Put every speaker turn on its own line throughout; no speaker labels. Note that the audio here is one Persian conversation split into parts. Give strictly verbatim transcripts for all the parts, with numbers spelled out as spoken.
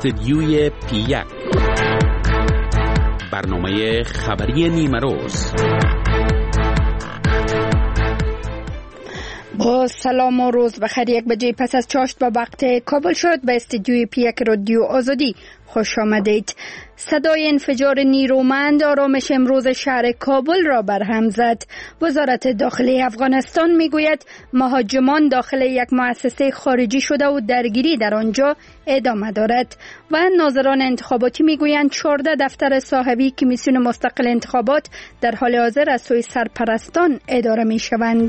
استدیوی پی یک، برنامه خبری نیمه روز.
با سلام و روز بخیر. یک بجه پس از چاشت با وقت کابل شد. به استدیوی پی یک رادیو آزادی خوش آمدید. صدای انفجار نیرومند آرامش امروز شهر کابل را برهم زد. وزارت داخلی افغانستان میگوید مهاجمان داخل یک مؤسسه خارجی شده و درگیری در آنجا ادامه دارد. و ناظران انتخاباتی میگویند چهارده دفتر صاحبی کمیسیون مستقل انتخابات در حال حاضر از سوی سرپرستان اداره میشوند.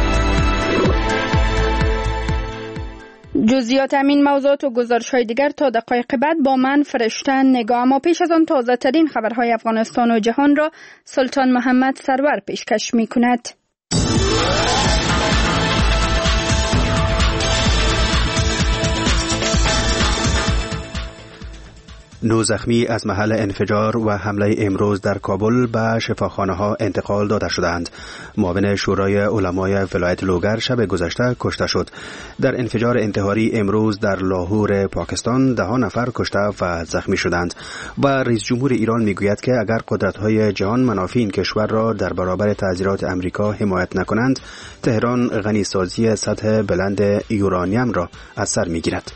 جزئیات همین موضوعات و گزارش‌های دیگر تا دقایق بعد با من فرشته نگاه. اما پیش از آن تازه ترین خبرهای افغانستان و جهان را سلطان محمد سرور پیشکش می‌کند.
نو زخمی از محل انفجار و حمله امروز در کابل به شفاخانه‌ها انتقال داده شدند. معاون شورای علمای ولایت لوگر شب گذشته کشته شد. در انفجار انتحاری امروز در لاهور پاکستان ده نفر کشته و زخمی شدند. و رئیس جمهور ایران میگوید که اگر قدرت‌های جهان منافع این کشور را در برابر تعذیرات امریکا حمایت نکنند، تهران غنیسازی سطح بلند یورانیم را از سر میگیرد.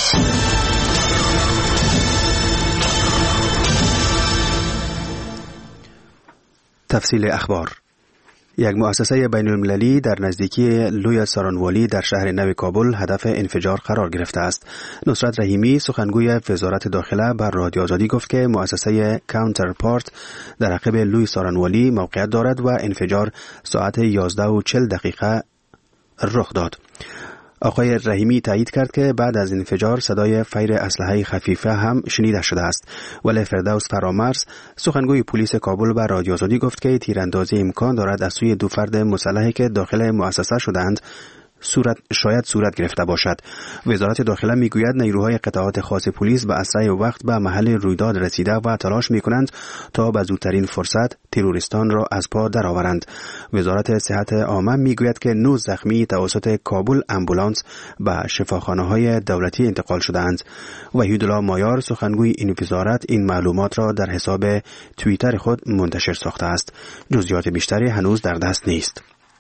تفصیل اخبار. یک مؤسسه بین المللی در نزدیکی لوی سارانوالی در شهر نو کابل هدف انفجار قرار گرفته است. نصرت رحیمی سخنگوی وزارت داخله بر رادیو آزادی گفت که مؤسسه کانترپارت در عقب لوی سارانوالی موقعیت دارد و انفجار ساعت یازده و چهل دقیقه رخ داد. آقای رحیمی تایید کرد که بعد از انفجار صدای فیر اسلحه خفیفه هم شنیده شده است. ولی فردوس فرامرز سخنگوی پلیس کابل به رادیو آزادی گفت که تیراندازی امکان دارد از سوی دو فرد مسلحی که داخل مؤسسه شدند صورت شاید صورت گرفته باشد. وزارت داخله میگوید نیروهای قطعات خاص پلیس به اسرع وقت به محل رویداد رسیده و تلاش میکنند تا به زودترین فرصت تروریستان را از پا درآورند. وزارت صحت عامه میگوید که نه زخمی توسط کابل امبولانس به شفاخانه‌های دولتی انتقال شده‌اند. وحیدالله مایار سخنگوی این وزارت این معلومات را در حساب توییتر خود منتشر ساخته است. جزئیات بیشتری هنوز در دست نیست.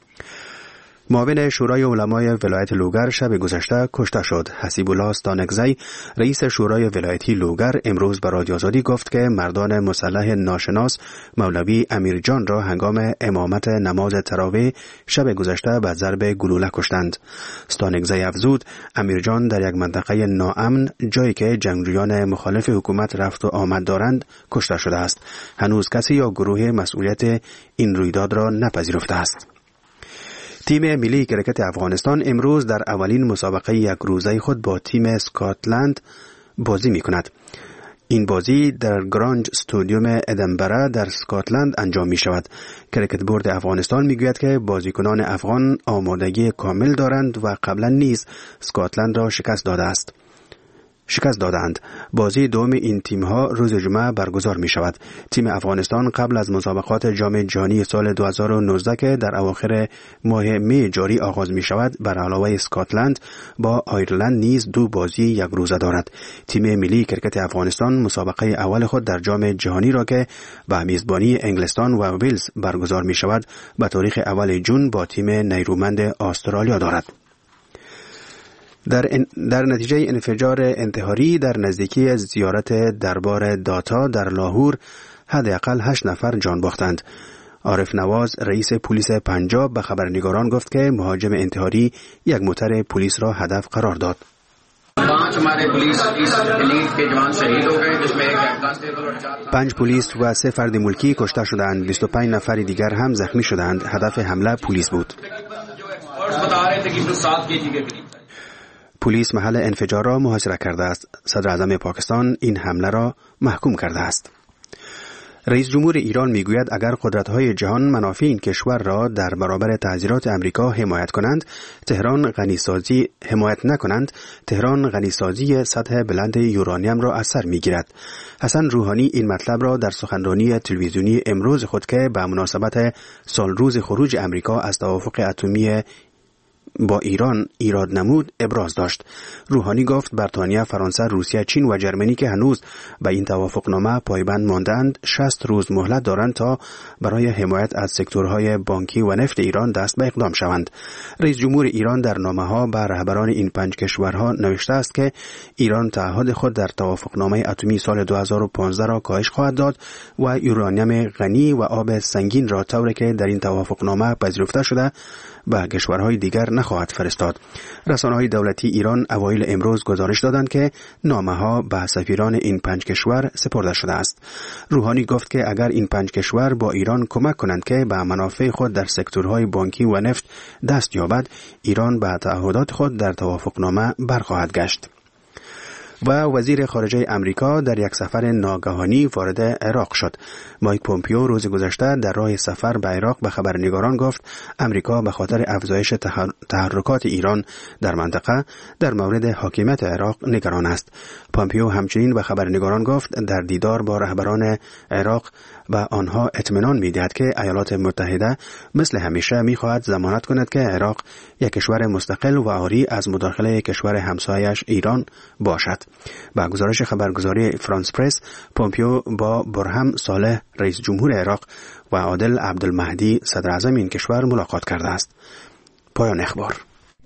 معاون شورای علمای ولایت لوگر شب گذشته کشته شد. حسیب الله ستانکزی رئیس شورای ولایتی لوگر امروز به رادیو آزادی گفت که مردان مسلح ناشناس مولوی امیرجان را هنگام امامت نماز تراویح شب گذشته به ضرب گلوله کشتند. ستانکزی افزود امیرجان در یک منطقه ناامن جایی که جنگجویان مخالف حکومت رفت و آمد دارند کشته شده است. هنوز کسی یا گروه مسئولیت این رویداد را نپذیرفته است. تیم ملی کرکت افغانستان امروز در اولین مسابقه یک روزه خود با تیم اسکاتلند بازی می کند. این بازی در گرانج استادیوم ادنبرا در اسکاتلند انجام می شود. کرکت بورد افغانستان می گوید که بازیکنان افغان آمادگی کامل دارند و قبلا نیز اسکاتلند را شکست داده است. شکست دادند. بازی دوم این تیم‌ها روز جمعه برگزار می شود. تیم افغانستان قبل از مسابقات جام جهانی سال دو هزار و نوزده که در اواخر ماه می جاری آغاز می شود بر علاوه اسکاتلند با آیرلند نیز دو بازی یک روزه دارد. تیم ملی کرکت افغانستان مسابقه اول خود در جام جهانی را که به میزبانی انگلستان و ویلز برگزار می شود به تاریخ اول ژوئن با تیم نیرومند استرالیا دارد. در, در نتیجه انفجار انتحاری در نزدیکی زیارت دربار داتا در لاهور حداقل هشت نفر جان باختند. عارف نواز رئیس پلیس پنجاب به خبرنگاران گفت که مهاجم انتحاری یک موتر پلیس را هدف قرار داد. پنج پلیس و سه فرد ملکی کشته شدند. بیست و پنج نفر دیگر هم زخمی شدند. هدف حمله پلیس بود. پلیس محل انفجار را محاصره کرده است. صدر اعظم پاکستان این حمله را محکوم کرده است. رئیس جمهور ایران میگوید اگر قدرت‌های جهان منافع این کشور را در برابر تعذیرات امریکا حمایت کنند، تهران غنیسازی حمایت نکنند، تهران غنیسازی سطح بلند یورانیم را از سر میگیرد. حسن روحانی این مطلب را در سخنرانی تلویزیونی امروز خود که به مناسبت سال روز خروج امریکا از توافق اتمی با ایران ایراد نمود ابراز داشت. روحانی گفت بریتانیا، فرانسه، روسیه، چین و جرمنی که هنوز به این توافقنامه پایبند ماندند شصت روز مهلت دارند تا برای حمایت از سکتورهای بانکی و نفت ایران دست به اقدام شوند. رئیس جمهور ایران در نامه‌ها به رهبران این پنج کشورها نوشته است که ایران تعهد خود در توافقنامه اتمی سال دو هزار و پانزده را کاهش خواهد داد و یورانیم غنی و آب سنگین را طوری که در این توافقنامه پذیرفته شده به کشورهای دیگر نخواهد فرستاد. رسانه‌های دولتی ایران اوایل امروز گزارش دادند که نامه‌ها به سفیران این پنج کشور سپرده شده است. روحانی گفت که اگر این پنج کشور با ایران کمک کنند که به منافع خود در سکتورهای بانکی و نفت دست یابد، ایران به تعهدات خود در توافقنامه برخواهد گشت. و وزیر خارجه امریکا در یک سفر ناگهانی وارد عراق شد. مایک پومپیو روز گذشته در راه سفر به عراق به خبرنگاران گفت امریکا به خاطر افزایش تحرکات ایران در منطقه در مورد حاکمیت عراق نگران است. پومپیو همچنین به خبرنگاران گفت در دیدار با رهبران عراق و آنها اطمینان می‌دهد که ایالات متحده مثل همیشه می‌خواهد ضمانت کند که عراق یک کشور مستقل و عاری از مداخله کشور همسایه‌اش ایران باشد. با گزارش خبرگزاری فرانس پرس، پومپیو با برهم صالح رئیس جمهور عراق و عادل عبدالمهدی صدر اعظم این کشور ملاقات کرده است. پایان اخبار.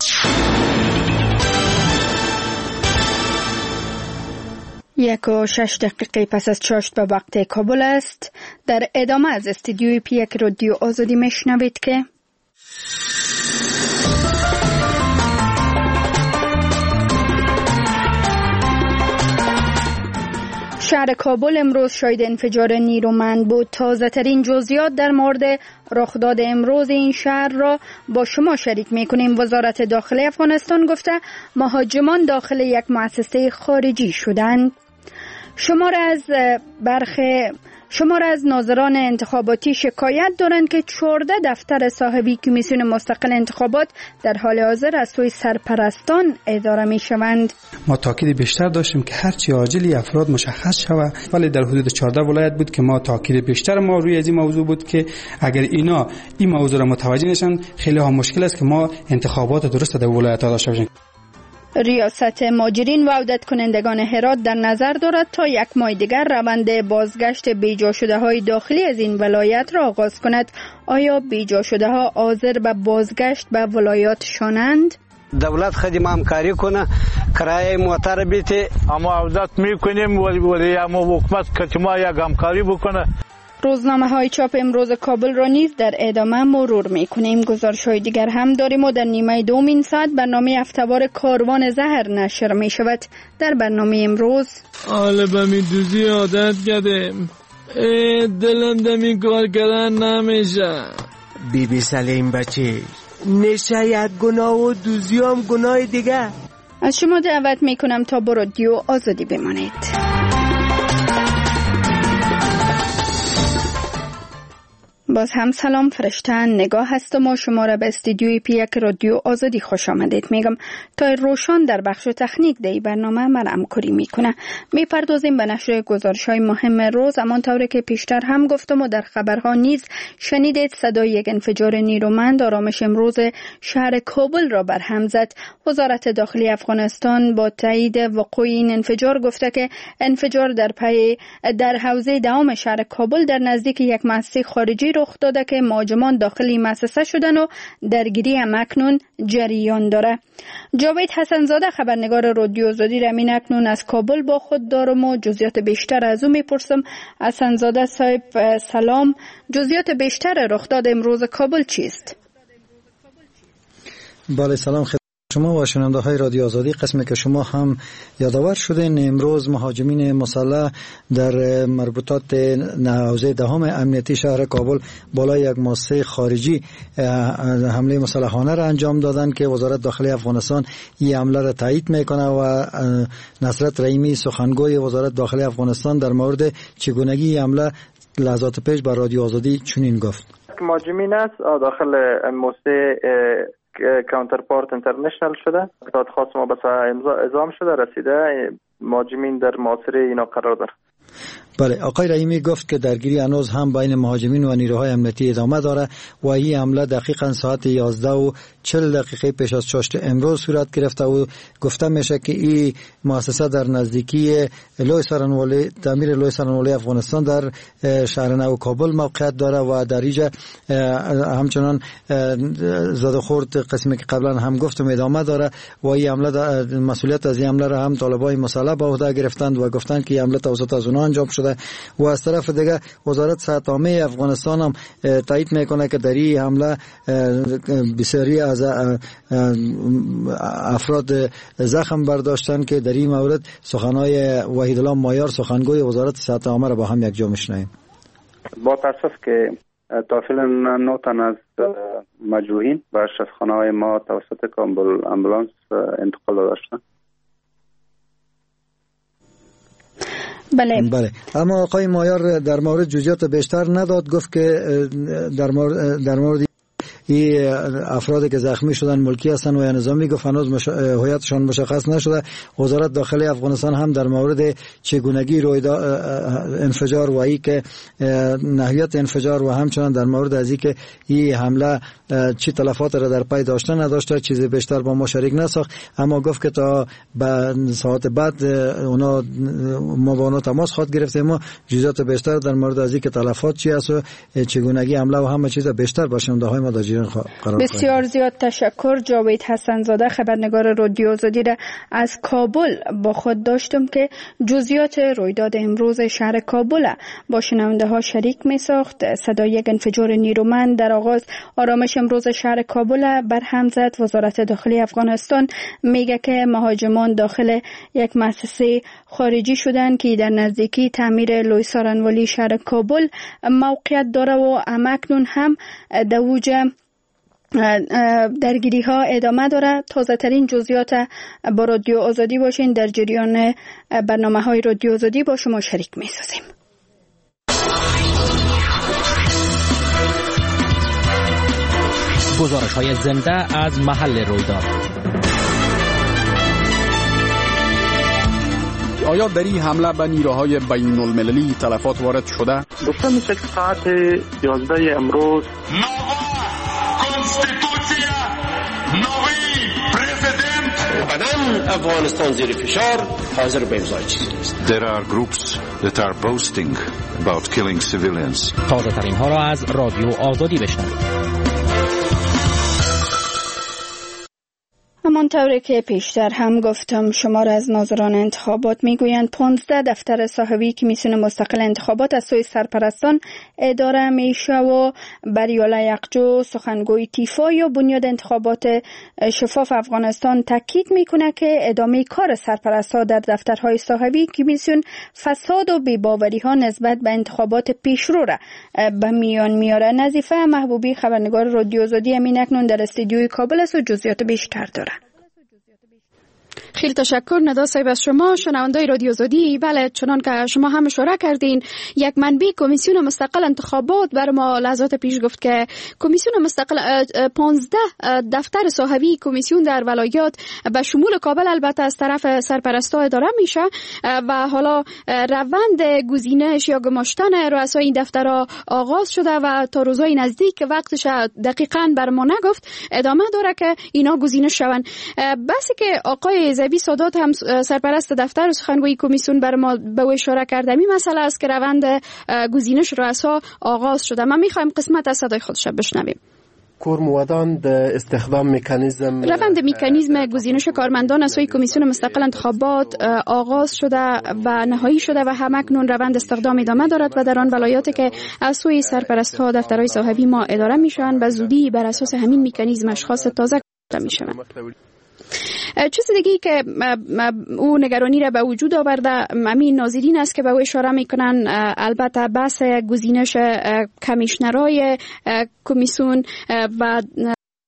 یک و شش دقیقه پس از چاشت به وقت کابل است. در ادامه از استودیوی پی یک رادیو آزادی میشنوید که شهر کابل امروز شاهد انفجار نیرومند بود. تازه ترین جزئیات در مورد رخداد امروز این شهر را با شما شریک میکنیم. وزارت داخلی افغانستان گفته مهاجمان داخل یک مؤسسه خارجی شدند. شمار از برخی شمار از ناظران انتخاباتی شکایت دارند که چهارده دفتر صاحبی کمیسیون مستقل انتخابات در حال حاضر از سوی سرپرستان اداره می شوند.
ما تاکید بیشتر داشتیم که هرچی عاجلی افراد مشخص شود، ولی در حدود چهارده ولایت بود که ما تاکید بیشتر ما روی این موضوع بود که اگر اینا این موضوع را متوجه نشن خیلی ها مشکل است که ما انتخابات درست در ولایت ها داشته باشیم.
ریاست ماجرین و عودت کنندگان هرات در نظر دارد تا یک ماه دیگر روند بازگشت بیجا شده های داخلی از این ولایت را آغاز کند. آیا بیجا شده ها حاضر به بازگشت به ولایات شانند؟
دولت خدمت همکاری کنه، کرایه موتر بیته،
اما عودت میکنیم ولی ولی اما حکومت که ما یک همکاری بکنه.
روزنامه های چاپ امروز کابل را نیز در ادامه مرور می کنیم. گزارش های دیگر هم داریم و در نیمه دوم این ساعت برنامه هفته‌وار کاروان زهر نشر می شود. در برنامه امروز
آله به می دوزی عادت کردیم، دلم دمی کار کردن نمیشه.
بی بی سلیم بچه نشه یک گناه و دوزی هم گناه دیگه.
از شما دعوت می کنم تا با رادیو آزادی بمانید. باز هم سلام، فرشتن نگاه هستم و شما را به استودیوی پی یک رادیو آزادی خوش آمدید میگم. تا روشان در بخش تکنیک دی برنامه من همکاری میکنه. میپردازیم به نشر گزارش های مهم روز. همانطوری که پیشتر هم گفتم و در خبرها نیز شنیدید صدای یک انفجار نیرومند آرامش امروز شهر کابل را برهم زد. وزارت داخلی افغانستان با تایید وقوع این انفجار گفته که انفجار در پی در حوزه دهم شهر کابل در نزدیک یک مؤسسه خارجی رخ داده که مهاجمان داخلی مؤسسه شدن و درگیری هم اکنون جریان داره. جاوید حسنزاده خبرنگار رادیو آزادی را من اکنون از کابل با خود دارم و جزئیات بیشتر از او میپرسم. حسنزاده صاحب سلام، جزئیات بیشتر رخداد امروز کابل چیست؟
بله سلام خدمت شما و شنونده های رادیو آزادی. قسمی که شما هم یادآور شدین امروز مهاجمین مسلح در مربوطات حوزه دهم امنیتی شهر کابل بالای یک مؤسسه خارجی حمله مسلحانه را انجام دادند که وزارت داخلی افغانستان این حمله را تایید میکنه و نصرت رحیمی سخنگوی وزارت داخلی افغانستان در مورد چگونگی حمله لحظات پیش بر رادیو آزادی چنین گفت:
مهاجمین است داخل مؤسسه کانترپارت اینترنشنال شده، اطلاعات خاص ما بس امضا اعزام شده رسیده، مهاجمین در محاصره اینا قرار دارند.
بله، آقای رحیمی گفت که درگیری هنوز هم بین مهاجمین و نیروهای امنیتی ادامه داره و این حمله دقیقاً ساعت یازده و چهل دقیقه پیش از چاشت امروز صورت گرفته و گفته میشه که این مؤسسه در نزدیکی لوی سرنولی تعمیر لوی سرنولی افغانستان در شهر نو کابل موقعیت داره و در اینجا همچنان زد و خورد قسمی که قبلا هم گفتم ادامه داره و این حمله مسئولیت از این حمله را هم طالبای مسلح به عهده گرفتند و گفتند که این حمله توسط از اونها انجام شده و از طرف دیگه وزارت صحت عامه افغانستان هم تایید میکنه که در این حمله بسیاری از افراد زخم برداشتن که در این مورد سخنهای وحیدالله مایار سخنگوی وزارت صحت عامه را با هم یک جا میشنویم.
با تاسف که تا فعلا نه تن از مجروحین به شفاخانه‌های ما توسط کابل امبولانس انتقال داشتن.
بله.
بله، اما آقای مایار در مورد جزئیات بیشتر نداد، گفت که در مورد در مورد این افرادی که زخمی شدن ملکی هستن و یا نظامی، گفت هنوز مش... هویتشان مشخص نشده. وزارت داخلی افغانستان هم در مورد چگونگی رویداد انفجار و ای که نحویت انفجار و همچنان در مورد از اینکه این حمله چی تلفات را در پی داشته نداشته چیزی بیشتر با ما شریک نساخت، اما گفت که تا به ساعت بعد اونا ما با اونا تماس خواهد گرفتیم ما جزئیات بیشتر در مورد از اینکه تلفات چی است و چگونگی حمله و همه چیز بیشتر با شنونده های ما در
بسیار زیاد تشکر. جاوید حسن زاده خبرنگار رادیو آزادی را از کابل با خود داشتم که جزئیات رویداد امروز شهر کابل با شنونده ها شریک می ساخت. صدای یک انفجار نیرومند در آغاز آرامش امروز شهر کابل برهم زد. وزارت داخلی افغانستان میگه که مهاجمان داخل یک مؤسسه خارجی شدند که در نزدیکی تعمیر لوی سارنوالی شهر کابل موقعیت داره و همکنون هم دوج درگیری ها ادامه داره. تازه ترین جزئیات با رادیو آزادی باشین، در جریان برنامه های رادیو آزادی با شما شریک می سازیم.
گزارش های زنده از محل رویداد.
آیا در این حمله به نیروهای بین المللی تلفات وارد شده؟
گفته میشه که ساعت یازده امروز
بدن افغانستان زیر فشار حاضر به امضای چیزی نیست.
There are groups that are boasting about killing civilians.
تازه ترین ها را از رادیو آزادی بشنوید.
همانطوری که پیشتر هم گفتم شمار از ناظران انتخابات میگویند پانزده دفتر صاحبی کمیسیون مستقل انتخابات از سوی سرپرستان اداره میشه و بریاله یقجو سخنگوی تیفا یا بنیاد انتخابات شفاف افغانستان تاکید میکنه که ادامه کار سرپرستان در دفترهای صاحبی کمیسیون فساد و بی‌باوری ها نسبت به انتخابات پیشرو را به میان میاره. نظیفه محبوبی خبرنگار رادیو آزادی امین اکنون در استودیوی کابل است و جزئیات بیشتر داره.
خیلی تشکر ندا صاحب از شما شنوندای رادیو آزادی. بله، چنان که شما هم اشاره کردین، یک منبع کمیسیون مستقل انتخابات بر ما لحظات پیش گفت که کمیسیون مستقل پانزده دفتر صاحبی کمیسیون در ولایات به شمول کابل البته از طرف سرپرستا اداره میشه و حالا روند گزینش یا گماشتن رؤسای این دفترها آغاز شده و تا روزهای نزدیک که وقتش دقیقاً بر ما نگفت ادامه داره که اینا گزینش شون. بسی که آقای زبی سادات هم سرپرست دفتر سخنگوی کمیسیون بر ما به اشاره کرده می مسئله است که روند گزینش رؤسا آغاز شده. ما میخوایم قسمت از صدای خودش بشنویم.
کارموادان در استخدام مکانیزم
روند مکانیزم گزینش کارمندان از سوی کمیسیون مستقل انتخابات آغاز شده و نهایی شده و همکنون روند استخدام ادامه دارد و در آن ولایاتی که از سوی سرپرست‌ها دفترهای صاحبی ما اداره میشوند و زودی بر اساس همین مکانیزم اشخاص تازه میشوند. چیز دیگه که او نگرانی را به وجود آورده همین ناظرین است که به او اشاره میکنن، البته بحث گزینش کمیشنرای کمیسیون و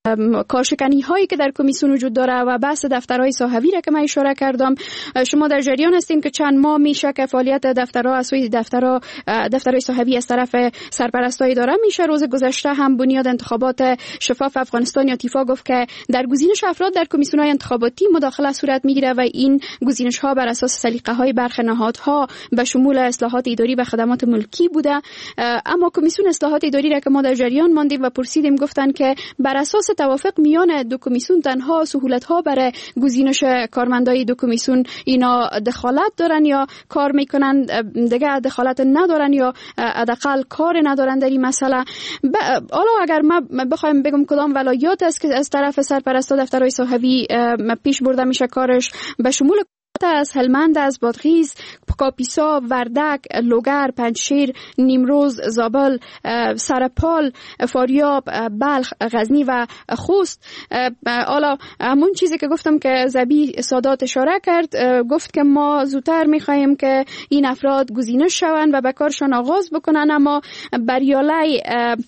کارشکنی هایی که در کمیسیون وجود داره و بحث دفترهای صحوی را که من اشاره کردم. شما در جریان هستین که چند ماه میشه که فعالیت دفترها از سوی دفترها دفترهای صحوی از طرف سرپرستای اداره میشه. روز گذشته هم بنیاد انتخابات شفاف افغانستان یا تیفا گفت که در گزینش افراد در کمیسیون های انتخاباتی مداخله صورت میگیره و این گزینش ها بر اساس سلیقه های برخی نهادها به شمول اصلاحات اداری و خدمات ملکی بوده. اما کمیسیون اصلاحات اداری را که ما در جریان ماندیم و پرسیدیم گفتن که بر اساس توافق میان دو کمیسیون تنها سهولت ها برای گزینش کارمندای دو کمیسیون اینا دخالت دارن یا کار میکنن، دیگه دخالت ندارن یا حداقل کار ندارن در این مسئله. حالا اگر ما بخوایم بگم کدام ولایات است که از طرف سرپرستا دفترهای صحوی پیش برده میشه کارش، به شمول از هلمند، از بادغیس، کاپیسا، وردک، لوگر، پنجشیر، نیمروز، زابل، سرپال، فاریاب، بلخ، غزنی و خوست. حالا همون چیزی که گفتم که زبی سادات اشاره کرد، گفت که ما زودتر میخوایم که این افراد گزینش شوند و به کارشان آغاز بکنن. اما بریالی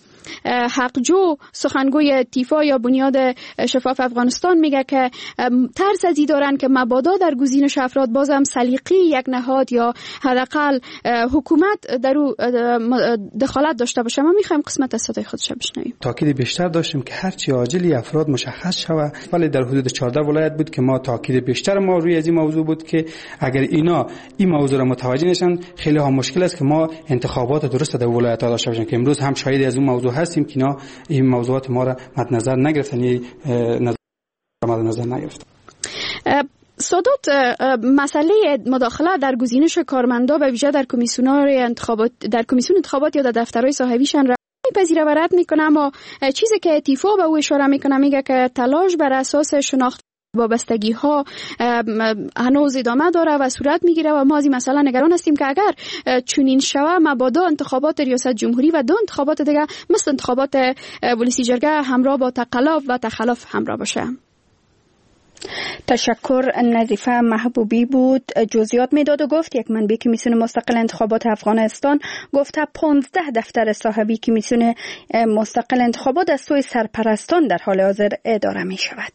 حقجو سخنگوی تیفا یا بنیاد شفاف افغانستان میگه که ترس از این دارن که مبادا در گزینش افراد بازم سلیقه یک نهاد یا حداقل حکومت در او دخالت داشته باشه. ما میخوایم قسمت از صدای خودش بشنویم.
تاکید بیشتر داشتیم که هرچی عاجلی افراد مشخص شوه، ولی در حدود چهارده ولایت بود که ما تاکید بیشتر ما روی از این موضوع بود که اگر اینا این موضوع را متوجه نشن خیلی ها مشکل است که ما انتخابات درست در ولایت ها داشته باشیم، که امروز هم شاهد از اون موضوع هستیم که اینا این موضوعات ما را مد نظر نگرفتن، یعنی نظر مد نظر نگرفتن.
سادات، مسئله مداخله در گزینش کارمندا به ویژه در کمیسیون‌های انتخابات در کمیسیون انتخابات یا در دفترهای صحویشان را پذیره و رد میکنه، اما چیزی که تیفا به او اشاره میکنه میگه که تلاش بر اساس شناخت وابستگی ها هنوز ادامه داره و صورت میگیره و ما از این مسئله نگران هستیم که اگر چنین شوه مبادا انتخابات ریاست جمهوری و دو انتخابات دیگه مثل انتخابات ولسی جرگه همراه با تقلب و تخلف همراه باشه.
تشکر. نظیفه محبوبی بود جزئیات میداد و گفت یک منبع کمیسیون مستقل انتخابات افغانستان گفته پانزده دفتر صاحبی کمیسیون مستقل انتخابات از سوی سرپرستان در حال حاضر اداره می شود.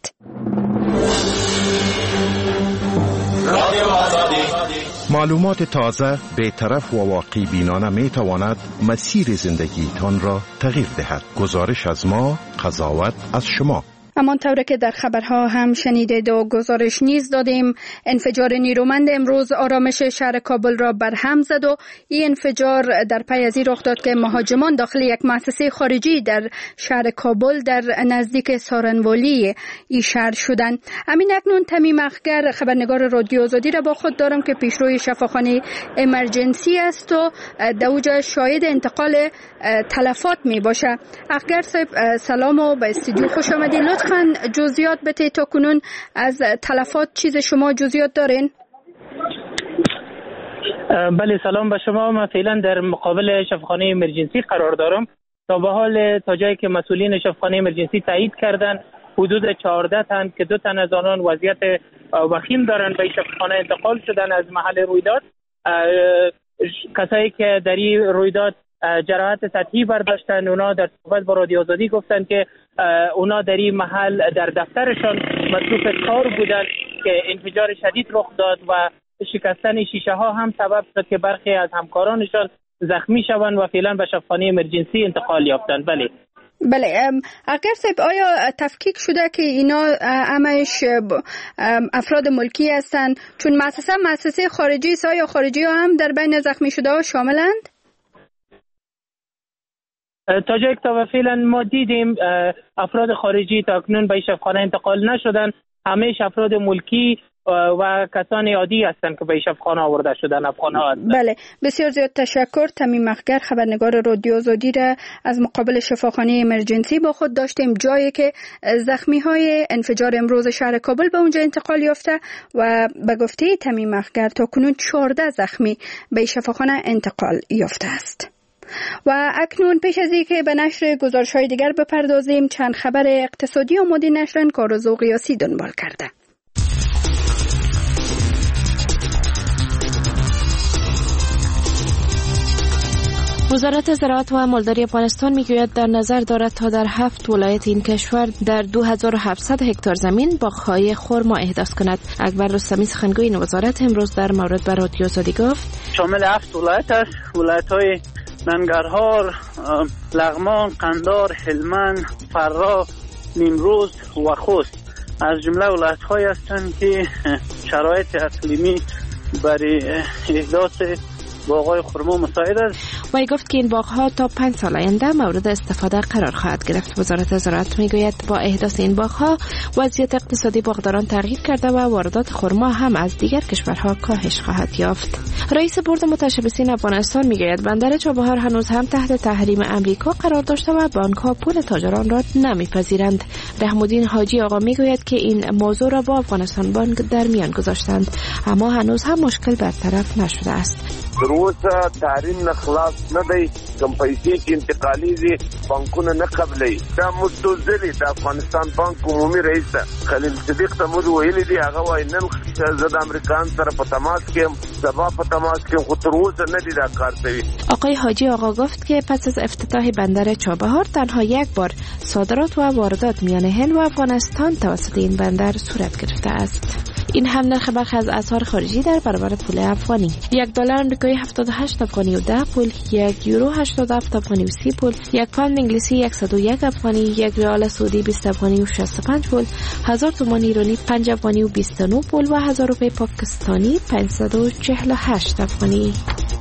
معلومات تازه، بی‌طرف و واقعی بینانه می تواند مسیر زندگیتان را تغییر دهد. گزارش از ما، قضاوت از شما.
همان طوره که در خبرها هم شنیدید و گزارش نیز دادیم، انفجار نیرومند امروز آرامش شهر کابل را برهم زد و این انفجار در پی از این رخ داد که مهاجمان داخل یک مؤسسه خارجی در شهر کابل در نزدیک سارنوالی این شهر شدند. همین اکنون تمیم اخگر خبرنگار رادیو آزادی را با خود دارم که پیشروی شفاخانه امرجنسی است و در اوجا شاهد انتقال تلفات می باشه. اخگر صاحب سلام و به استودیو خوش آمدید. لطفاً جزئیات بده تا کنون از تلفات چیز شما جزئیات دارین؟
بله سلام به شما. من فعلا در مقابل شفاخانه امرجنسی قرار دارم. تا به حال تا جایی که مسئولین شفاخانه امرجنسی تایید کردن حدود چهارده تن که دو تن از آنان وضعیت وخیم دارن به شفاخانه انتقال شدن از محل رویداد. کسایی که در این رویداد جراحت سطحی برداشتن اونا در صحبت با رادیو آزادی گفتن که اونا در این محل در دفترشان مصروف کار بودن که انفجار شدید رخ داد و شکستن شیشه ها هم سبب شد که برخی از همکارانشان زخمی شوند و فعلا به شفاخانه امرجنسی انتقال یافتند. بله
بله. اگر صاحب آیا تفکیک شده که اینا همش افراد ملکی هستند؟ چون مؤسسه مؤسسه خارجی است، یا خارجی ها هم در بین زخمی شده ها شاملند؟
تا جایی که تا فعلا ما دیدیم افراد خارجی تا اکنون به شفاخانه انتقال نشدن، همه افراد ملکی و کسان عادی هستند که به شفاخانه آورده شدن افغان‌ها هستند.
بله بسیار زیاد تشکر. تمیم اخگر خبرنگار رادیو آزادی را از مقابل شفاخانه امرجنسی با خود داشتیم، جایی که زخمی های انفجار امروز شهر کابل به اونجا انتقال یافته و به گفته تمیم اخگر تا کنون چهارده زخمی به شفاخانه انتقال یافته است. و اکنون پیش از اینکه به نشر گزارش‌های دیگر بپردازیم، چند خبر اقتصادی آماده نشرن که آرزو قیاسی دنبال کرده.
وزارت زراعت و مالداری افغانستان میگوید در نظر دارد تا در هفت ولایت این کشور در دو هزار و هفتصد هکتار زمین باغ‌های خرما احداث کند. اکبر رستمی سخنگوی این وزارت امروز در مورد به رادیو آزادی گفت
شامل هفت ولایت است: ولایت‌های ننگرهار، لغمان، قندار، هلمند، فرا، نیمروز و خوست از جمله ولایت‌هایی هستند که شرایط اقلیمی برای احداث باغ‌های خرما مساعد است.
وی گفت که این باغ‌ها تا پنج سال آینده مورد استفاده قرار خواهد گرفت. وزارت زراعت میگوید با احداث این باغ‌ها وضعیت اقتصادی باغداران تغییر کرده و واردات خرما هم از دیگر کشورها کاهش خواهد یافت. رئیس بورد متشبثین افغانستان میگوید بندر چابهار هنوز هم تحت تحریم امریکا قرار داشته و بانک‌ها پول تاجران را نمیپذیرند. رحم‌الدین حاجی آقا میگوید که این موضوع را با افغانستان بانک در میان گذاشتند، اما هنوز هم مشکل برطرف نشده است.
دروسه تحریم نه خلاص نه دی، کم پیسې چې انتقالي دي بانکونه نه قبلي. دا مستوزلی د افغانستان بانک عمومي رئیس خلیل صدیق ته مو ویلي دي، هغه وايي نن زه د امریکایان سره په تماس کې سبا په تماس کې خو تر اوسه نه دي دا کار کوي.
آقای حاجی آقا گفت که پس از افتتاح بندر چابهار تنها یک بار صادرات و واردات میان هند و افغانستان توسط این بندر صورت گرفته است. این هم نرخ برخی از اسعار خارجی در برابر پول افغانی: یک دلار آمریکایی هفتاد و هشت افغانی و ده پول، یک یورو هشتاد و هفت افغانی و سی پول، یک پوند انگلیسی صد و یک افغانی، یک ریال سعودی بیست افغانی و شصت و پنج پول، هزار تومان ایرانی پنج افغانی و بیست و نه پول و هزار روپیه پاکستانی پانصد و چهل و هشت افغانی.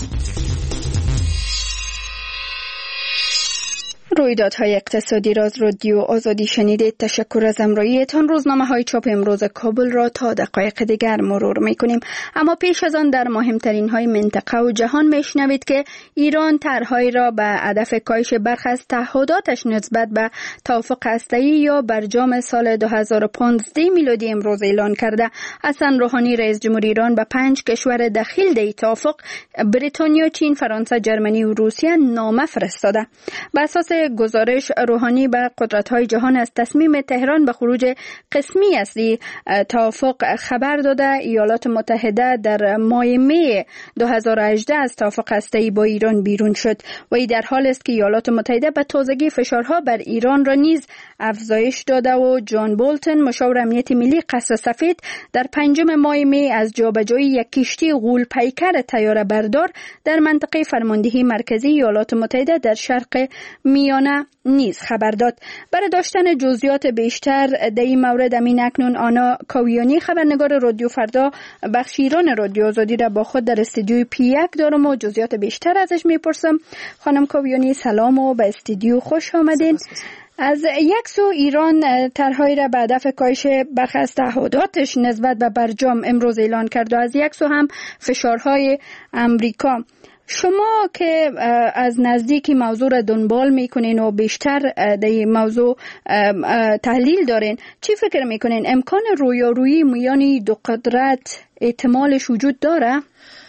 رویدادهای اقتصادی را از رادیو آزادی شنیدید. تشکر از همراهیتان. روزنامه های چاپ امروز کابل را تا دقایق دیگر مرور میکنیم، اما پیش از آن در مهمترین های منطقه و جهان میشنوید که ایران طرحهایی را به هدف کاهش برخی از تعهداتش نسبت به توافق هسته‌ای یا برجام سال دو هزار و پانزده میلادی امروز اعلان کرده. حسن روحانی رئیس جمهور ایران به پنج کشور دخیل در توافق بریتانیا، چین، فرانسه، جرمنی و روسیه نامه فرستاده. بر اساس گزارش روحانی به قدرت‌های جهان از تصمیم تهران به خروج قسمی از توافق خبر داده. ایالات متحده در ماه می دو هزار و هجده از توافق هسته‌ای با ایران بیرون شد و این در حال است که ایالات متحده به تازگی فشارها بر ایران را نیز افزایش داده و جان بولتن مشاور امنیت ملی قصر سفید در پنجم ماه می از جابجایی یک کشتی غول پیکر طیاره بردار در منطقه فرماندهی مرکزی ایالات متحده در شرق میانه نیز خبر داد. برای داشتن جزئیات بیشتر در این مورد امین اکنون آنا کاویانی خبرنگار رادیو فردا بخش ایران رادیو آزادی را با خود در استودیوی پی یک دارم و جزئیات بیشتر ازش میپرسم. خانم کاویانی سلام و به استودیو خوش آمدین. از یک سو ایران طرحهایی را به هدف کاهش برخی از تعهداتش نسبت به برجام امروز اعلان کرد و از یک سو هم فشارهای امریکا. شما که از نزدیکی موضوع را دنبال میکنین و بیشتر در این موضوع تحلیل دارین، چی فکر میکنین؟ امکان رویارویی میان دو قدرت احتمالش وجود داره؟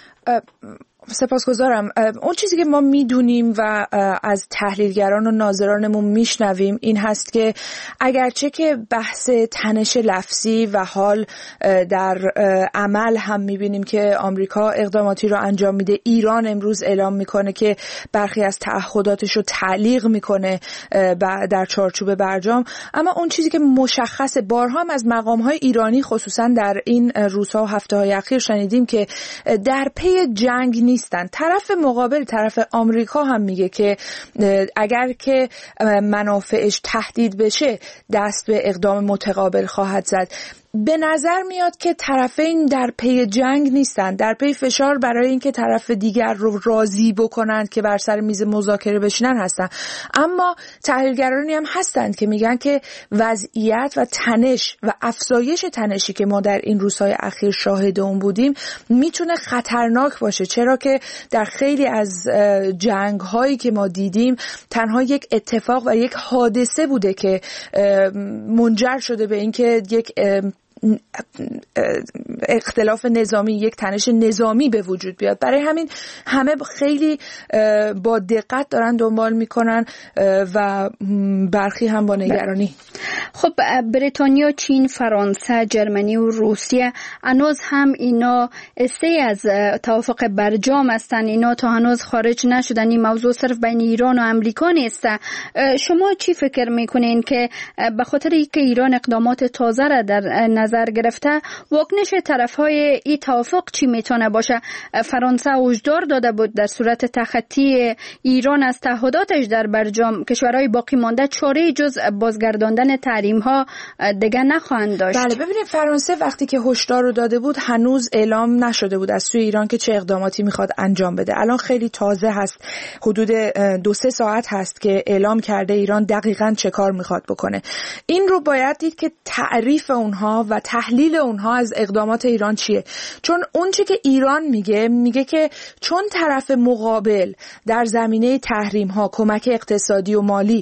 سپاسگزارم. اون چیزی که ما میدونیم و از تحلیلگران و ناظرانمون میشنویم این هست که اگرچه که بحث تنش لفظی و حال در عمل هم میبینیم که آمریکا اقداماتی رو انجام میده، ایران امروز اعلام میکنه که برخی از تعهداتش رو تعلیق میکنه در چارچوب برجام، اما اون چیزی که مشخص بارها هم از مقامهای ایرانی خصوصا در این روزها و هفته‌های اخیر شنیدیم که در پی جنگ نیستن. طرف مقابل، طرف آمریکا هم میگه که اگر که منافعش تهدید بشه دست به اقدام متقابل خواهد زد. به نظر میاد که طرفین در پی جنگ نیستند، در پی فشار برای اینکه طرف دیگر رو راضی بکنند که بر سر میز مذاکره بشینن هستند. اما تحلیلگرانی هم هستند که میگن که وضعیت و تنش و افزایش تنشی که ما در این روزهای اخیر شاهد اون بودیم میتونه خطرناک باشه، چرا که در خیلی از جنگ هایی که ما دیدیم تنها یک اتفاق و یک حادثه بوده که منجر شده به اینکه یک اختلاف نظامی، یک تنش نظامی به وجود بیاد. برای همین همه خیلی با دقت دارن دنبال میکنن و برخی هم با نگرانی.
خب بریتانیا، چین، فرانسه، جرمنی و روسیه هنوز هم اینا استه از توافق برجام هستن، اینا تا هنوز خارج نشدن. این موضوع صرف بین ایران و امریکا نیست. شما چی فکر میکنین که به خاطر اینکه ایران اقدامات تازه را در نظر گرفته، واکنش طرفهای این توافق چی میتونه باشه؟ فرانسه هشدار داده بود در صورت تخطی ایران از تعهداتش در برجام کشورهای باقی مانده چاره جز بازگرداندن تحریم ها دیگه نخواهند داشت.
بله، ببینید فرانسه وقتی که هشدار رو داده بود هنوز اعلام نشده بود از سوی ایران که چه اقداماتی میخواد انجام بده. الان خیلی تازه هست، حدود دو سه ساعت هست که اعلام کرده ایران دقیقاً چه کار میخواد بکنه. این رو باید دید که تعریف اونها و تحلیل اونها از اقدامات ایران چیه، چون اون چی که ایران میگه میگه که چون طرف مقابل در زمینه تحریم ها کمک اقتصادی و مالی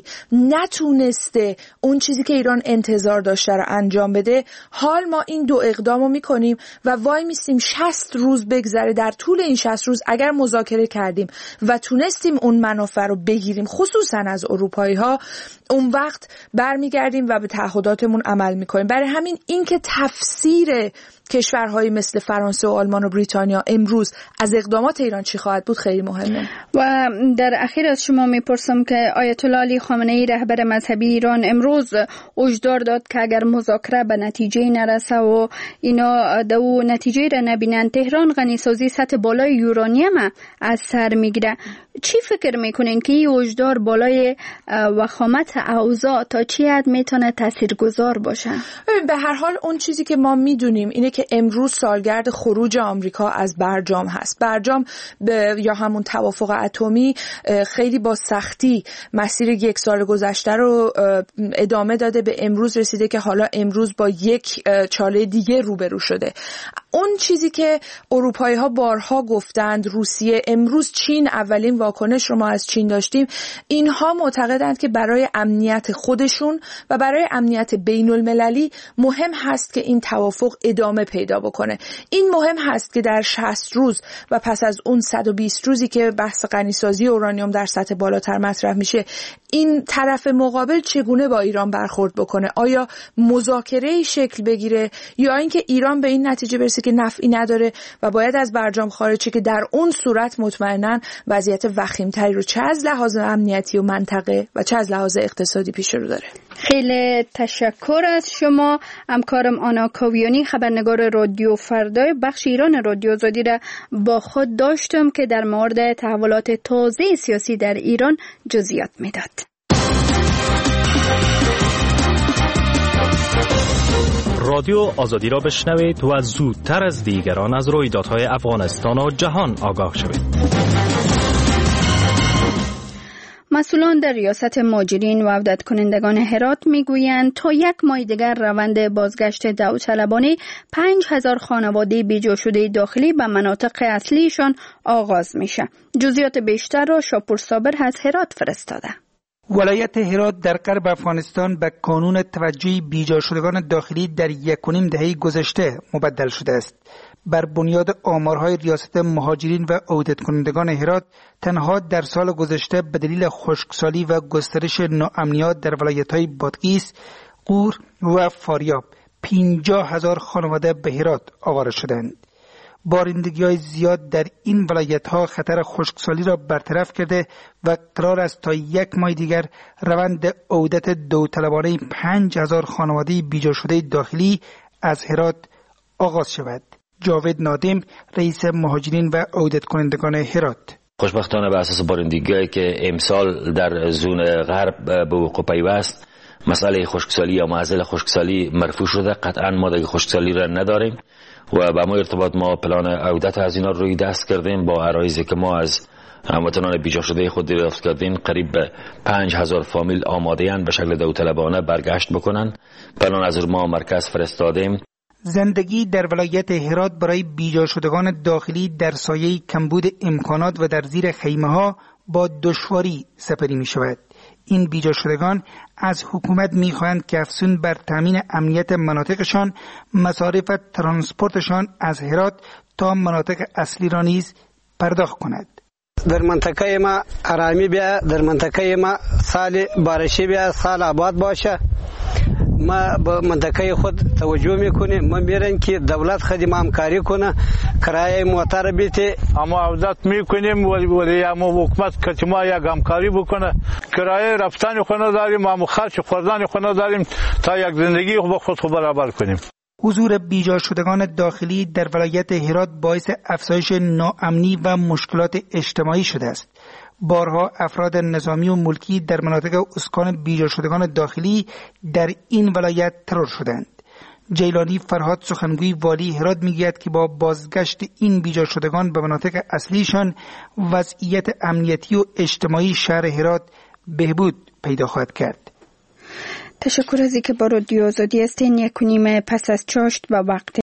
نتونسته اون چیزی که ایران انتظار داشته رو انجام بده، حال ما این دو اقدامو میکنیم و وای میستیم شصت روز بگذره. در طول این شصت روز اگر مذاکره کردیم و تونستیم اون منافع رو بگیریم خصوصا از اروپایی ها، اون وقت برمیگردیم و به تعهداتمون عمل میکنیم. برای همین اینکه تفسیر کشورهایی مثل فرانسه و آلمان و بریتانیا امروز از اقدامات ایران چی خواهد بود خیلی مهمه.
و در اخیر از شما میپرسم که آیت الله علی خامنه ای رهبر مذهبی ایران امروز هشدار داد که اگر مذاکره به نتیجه نرسه و اینا دو نتیجه را نبینن، تهران غنیسازی سطح بالای یورانیم از سر میگیره. چی فکر میکنین که این هشدار بالای وخامت اوضاع تا چی حد میتونه تاثیرگذار باشه؟
به هر حال اون چیزی که ما میدونیم اینه که امروز سالگرد خروج آمریکا از برجام هست. برجام یا همون توافق اتمی خیلی با سختی مسیر یک سال گذشته رو ادامه داده، به امروز رسیده که حالا امروز با یک چاله دیگه روبرو شده. اون چیزی که اروپایی ها بارها گفتند، روسیه، امروز چین، اولین واکنش رو ما از چین داشتیم، اینها معتقدند که برای امنیت خودشون و برای امنیت بین المللی مهم هست که این توافق ادامه پیدا بکنه. این مهم هست که در شصت روز و پس از اون صد و بیست روزی که بحث غنیسازی اورانیوم در سطح بالاتر مطرح میشه، این طرف مقابل چگونه با ایران برخورد بکنه. آیا مذاکره شکل بگیره یا اینکه ایران به این نتیجه برسه که نفعی نداره و باید از برجام خارج شه، که در اون صورت مطمئناً وضعیت وخیم‌تری رو چه از لحاظ امنیتی و منطقه و چه از لحاظ اقتصادی پیش رو داره.
خیلی تشکر از شما. همکارم آنا کاویانی، خبرنگار رادیو فردای بخش ایران رادیو آزادی را با خود داشتم که در مورد تحولات تازه سیاسی در ایران جزئیات میداد.
رادیو آزادی را بشنوید و زودتر از دیگران از رویدادهای افغانستان و جهان آگاه شوید.
مسئولان در ریاست مهاجرین و عودت کنندگان هرات میگویند تا یک ماه دیگر روند بازگشت داوطلبانه پنج هزار خانواده بیجا شده داخلی به مناطق اصلیشان آغاز میشه. جزئیات بیشتر را شاپور صابر از هرات فرستاده.
ولایت هرات در غرب افغانستان به کانون توجه بیجا شدگان داخلی در یک و نیم دهه گذشته مبدل شده است. بر بنیاد آمارهای ریاست مهاجرین و عودت کنندگان هرات، تنها در سال گذشته به دلیل خشکسالی و گسترش ناامنیات در ولایت‌های بادغیس، غور و فاریاب پنجاه هزار خانواده به هرات آواره شدند. بارندگی‌های زیاد در این ولایت‌ها خطر خشکسالی را برطرف کرده و قرار است تا یک ماه دیگر روند عودت داوطلبانه پنج هزار خانواده بیجا شده داخلی از هرات آغاز شود. جاوید نادم، رئیس مهاجرین و عودت کنندگان هرات:
خوشبختانه به اساس بارندگی‌هایی که امسال در زون غرب به وقوع پیوست، مسئله خشکسالی یا معضل خشکسالی مرفوع شده. قطعا ما دیگه خشکسالی را نداریم و با ما ارتباط ما پلان عودت از اینا روی دست کردیم. با عرایزی که ما از هموطنان بیجا شده خود دریافت کردیم، قریب به پنج هزار فامیل آماده اند به شکل داوطلبانه برگشت بکنن. پلان از ما مرکز فرستادیم.
زندگی در ولایت هرات برای بیجا شدگان داخلی در سایه کمبود امکانات و در زیر خیمه ها با دشواری سپری می شود. این بیجا شدگان از حکومت می‌خواهند که افزون بر تامین امنیت مناطقشان مصارف ترانسپورتشان از هرات تا مناطق اصلی را نیز پرداخت کند.
در منطقه ما آرامی بیا، در منطقه ما سال بارشی بیا، سال آباد باشه. ما به منطقه خود توجه میکنیم. ما میرن که دولت خدمت همکاری کنه، کرایه موتر بیته.
اما عودت میکنیم ولی اما حکومت که ما یک همکاری بکنه، کرایه رفتن خونه داریم، ما خرج خوردن خونه داریم تا یک زندگی با خود خود برابر کنیم.
حضور بیجا شدگان داخلی در ولایت هرات باعث افزایش ناامنی و مشکلات اجتماعی شده است. بارها افراد نظامی و ملکی در مناطق اسکان بیجا شدگان داخلی در این ولایت ترور شدند. جیلانی فرهاد سخنگوی والی هرات میگوید که با بازگشت این بیجا شدگان به مناطق اصلیشان وضعیت امنیتی و اجتماعی شهر هرات بهبود پیدا خواهد کرد.
تشکر از اینکه با رادیو آزادی هستین. یک و نیم پس از چاشت و وقت